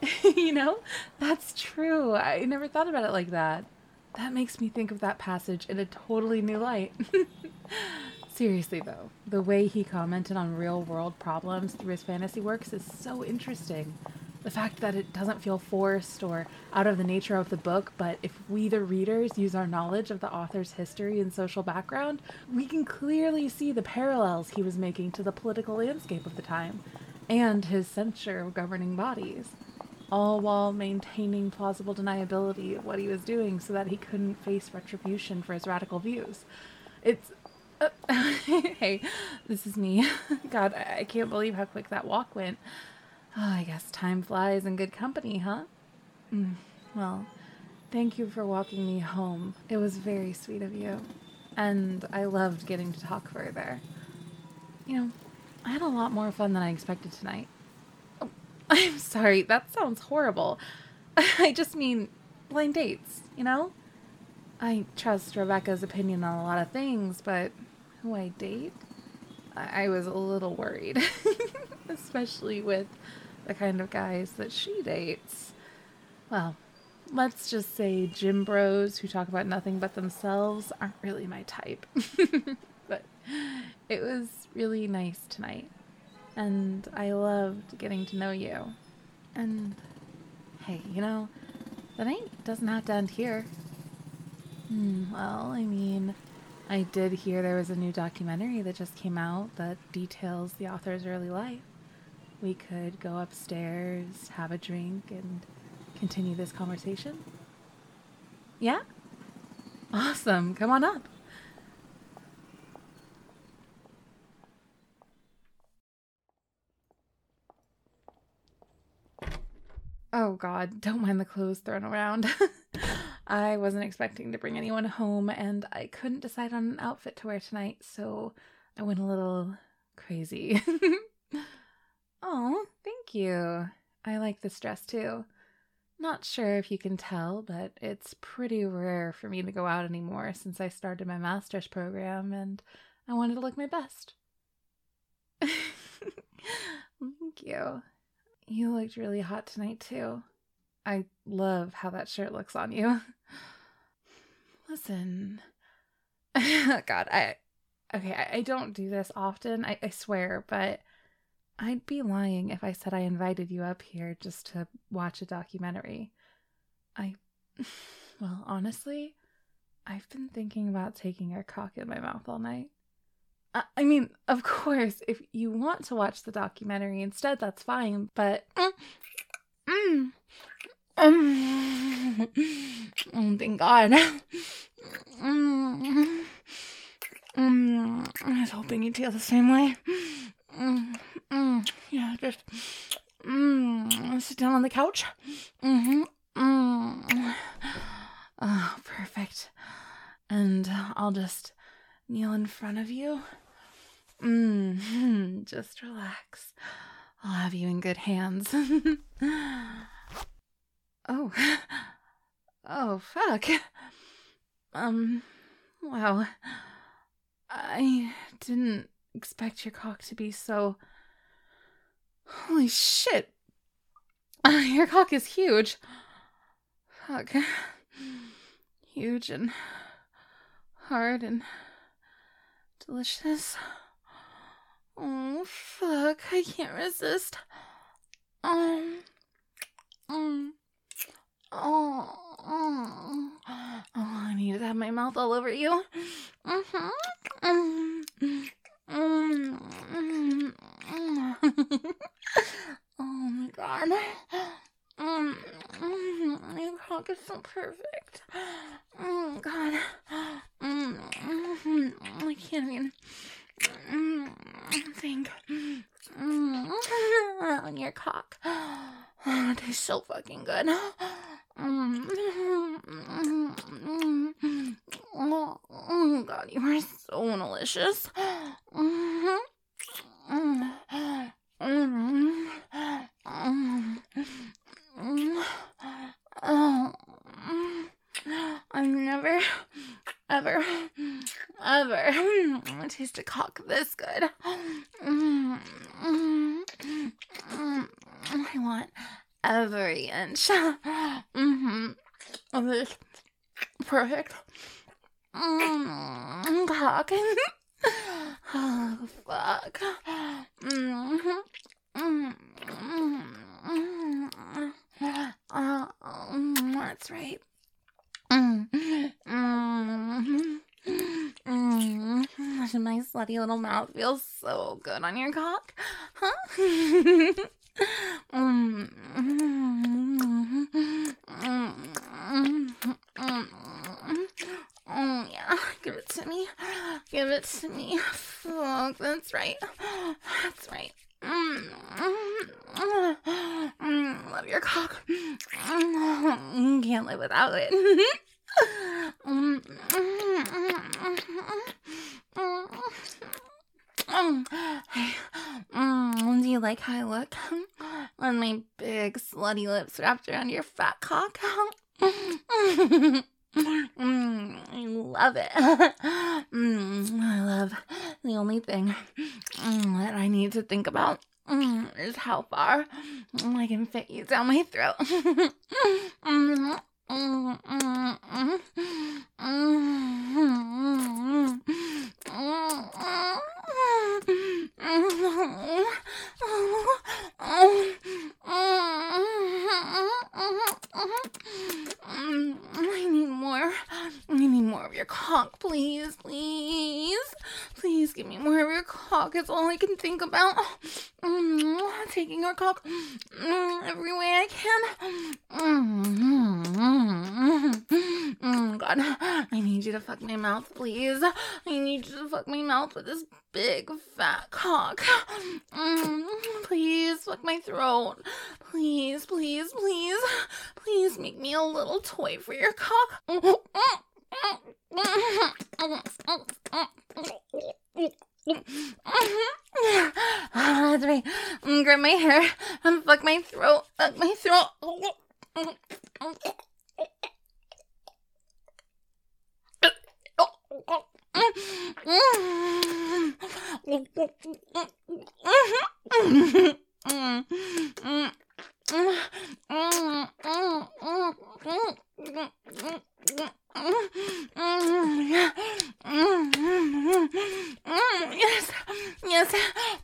You know, that's true. I never thought about it like that. That makes me think of that passage in a totally new light. Seriously, though, the way he commented on real world problems through his fantasy works is so interesting. The fact that it doesn't feel forced or out of the nature of the book, but if we, the readers, use our knowledge of the author's history and social background, we can clearly see the parallels he was making to the political landscape of the time and his censure of governing bodies, all while maintaining plausible deniability of what he was doing so that he couldn't face retribution for his radical views. It's. Hey, this is me. God, I can't believe how quick that walk went. Oh, I guess time flies in good company, huh? Well, thank you for walking me home. It was very sweet of you. And I loved getting to talk further. You know, I had a lot more fun than I expected tonight. Oh, I'm sorry, that sounds horrible. I just mean blind dates, you know? I trust Rebecca's opinion on a lot of things, but who I date? I was a little worried. Especially with the kind of guys that she dates. Well, let's just say gym bros who talk about nothing but themselves aren't really my type. But it was really nice tonight. And I loved getting to know you. And hey, you know, the night doesn't have to end here. Well, I mean, I did hear there was a new documentary that just came out that details the author's early life. We could go upstairs, have a drink, and continue this conversation. Yeah? Awesome. Come on up. Oh, God, don't mind the clothes thrown around. I wasn't expecting to bring anyone home, and I couldn't decide on an outfit to wear tonight, so I went a little crazy. Oh, thank you. I like this dress too. Not sure if you can tell, but it's pretty rare for me to go out anymore since I started my master's program, and I wanted to look my best. Thank you. You looked really hot tonight, too. I love how that shirt looks on you. Listen. God, I don't do this often, I swear, but I'd be lying if I said I invited you up here just to watch a documentary. I. Well, honestly, I've been thinking about taking your cock in my mouth all night. I mean, of course, if you want to watch the documentary instead, that's fine, but. Oh, thank God. I was hoping you'd feel the same way. Yeah, just sit down on the couch. Oh, perfect. And I'll just kneel in front of you. Just relax. I'll have you in good hands. Oh. Oh, fuck. Wow. I didn't expect your cock to be so... Holy shit. Your cock is huge. Fuck. Huge and hard and delicious. Oh, fuck. I can't resist. Um, I need to have my mouth all over you. Oh my God. Your cock is so perfect. Oh God. I can't even think on your cock. Oh, it tastes so fucking good. Oh God, you are so delicious. I've never, ever, ever tasted a cock this good. I want every inch. Of this perfect cock. Oh, fuck. That's right. My slutty little mouth feels so good on your cock, huh? Oh, yeah, give it to me. Give it to me. Fuck, that's right. That's right. Love your cock. Can't live without it. Hey, do you like how I look? On my big slutty lips wrapped around your fat cock? I love it. I love the only thing that I need to think about is how far I can fit you down my throat. I need more of your cock, please, please. Please give me more of your cock. It's all I can think about. Taking your cock every way I can. God, I need you to fuck my mouth, please. I need you to fuck my mouth with this big fat cock. Please fuck my throat. Please, please, please. Please make me a little toy for your cock. That's right. Grab my hair and fuck my throat. Fuck my throat. Yes, yes.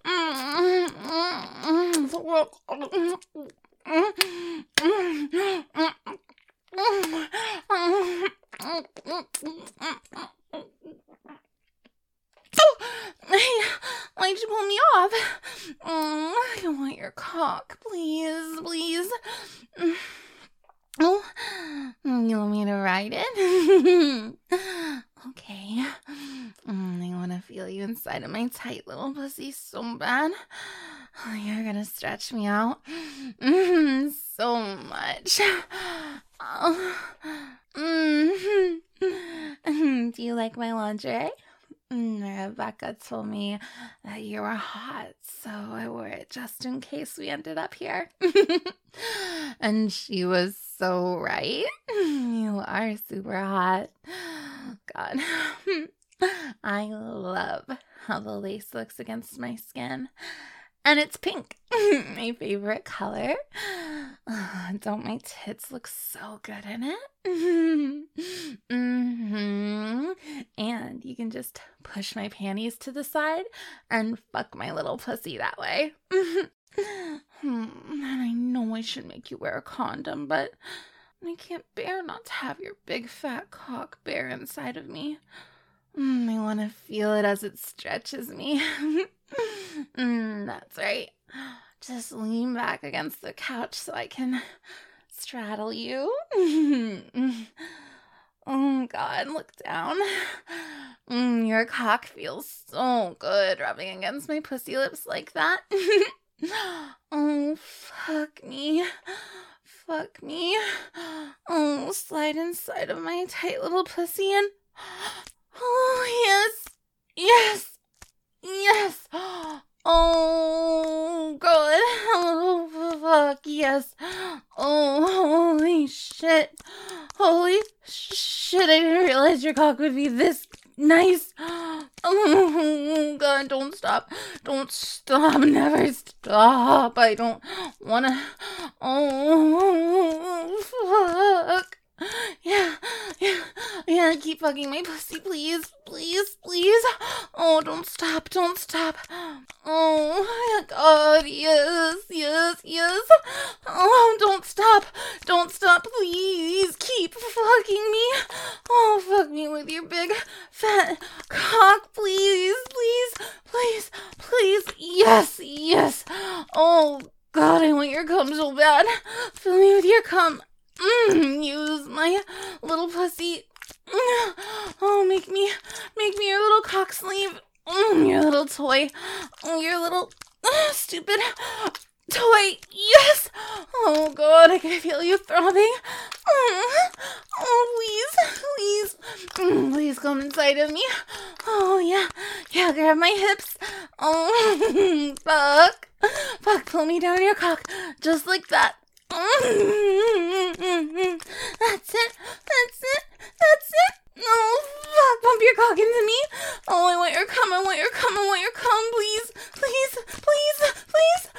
Why'd you pull me off? I want your cock, please, please. Oh, you want me to ride it? Okay. I want to feel you inside of my tight little pussy so bad. Oh, you're gonna stretch me out so much. Do you like my lingerie? Rebecca told me that you were hot, so I wore it just in case we ended up here. And she was so right. You are super hot. God. I love how the lace looks against my skin. And it's pink, my favorite color. Don't my tits look so good in it? And you can just push my panties to the side and fuck my little pussy that way. And I know I should make you wear a condom, but I can't bear not to have your big fat cock bare inside of me. I want to feel it as it stretches me. That's right. Just lean back against the couch so I can straddle you. Oh, God, look down. Your cock feels so good rubbing against my pussy lips like that. Oh, fuck me. Fuck me. Oh, slide inside of my tight little pussy and... Oh, yes. Yes. Yes. Oh, God. Oh, fuck, yes. Oh, holy shit. Holy shit, I didn't realize your cock would be this nice. Oh, God, don't stop. Don't stop. Never stop. I don't want to. Oh, Keep fucking my pussy, please. Please, please. Oh, don't stop. Don't stop. Oh, my God. Yes, yes, yes. Oh, don't stop. Don't stop, please. Keep fucking me. Oh, fuck me with your big, fat cock, please. Please, please, please. Yes, yes. Oh, God, I want your cum so bad. Fill me with your cum. Use my little pussy. Oh, make me your little cock sleeve. Your little toy. Your little stupid toy. Yes. Oh, God, I can feel you throbbing. Oh, please, please. Please come inside of me. Oh, yeah. Yeah, grab my hips. Oh, fuck. Fuck, pull me down your cock. Just like that. That's it. That's it. That's it. Oh, fuck. Pump your cock into me. Oh, I want your cum. I want your cum. I want your cum. Please. Please. Please. Please.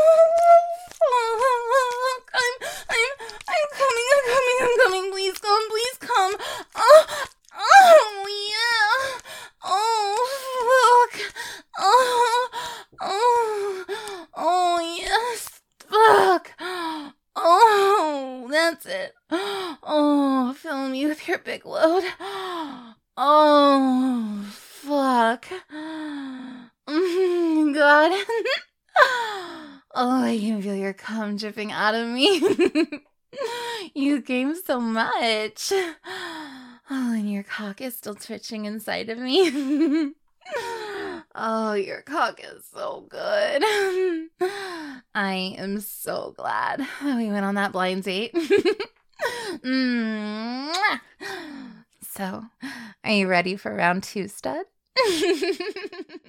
Oh, fuck. I'm coming. I'm coming. I'm coming. Please come. Please come. Oh, yeah. Oh, fuck. Oh, yes. Fuck. Oh, that's it. Oh, fill me with your big load. Oh, fuck. God. Oh, I can feel your cum dripping out of me. You came so much. Oh, and your cock is still twitching inside of me. Oh, your cock is so good. I am so glad we went on that blind date. So, are you ready for round 2, stud?